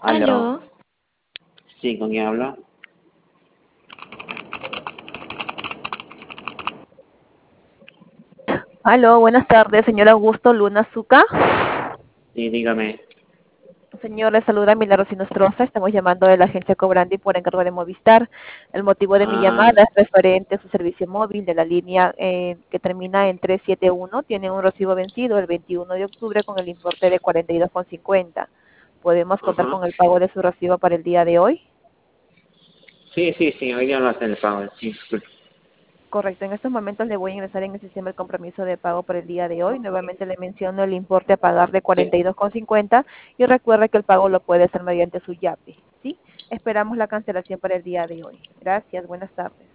Aló, Aló, sí, ¿con quién hablo? Aló, buenas tardes, señor Augusto Luna Zuca. Sí, dígame. Señor, le saluda Milagros Sinostroza. Estamos llamando de la agencia Cobrandi por encargo de Movistar. El motivo de mi Ah, llamada es referente a su servicio móvil de la línea que termina en 371. Tiene un recibo vencido el 21 de octubre con el importe de 42,50. ¿Podemos contar ajá. con el pago de su recibo para el día de hoy? Sí, hoy día lo hacen el pago, sí, disculpe. Correcto, en estos momentos le voy a ingresar en el sistema el compromiso de pago por el día de hoy. Nuevamente le menciono el importe a pagar de Sí, 42,50 y recuerda que el pago lo puede hacer mediante su YAPE, ¿sí? Esperamos la cancelación para el día de hoy. Gracias, buenas tardes.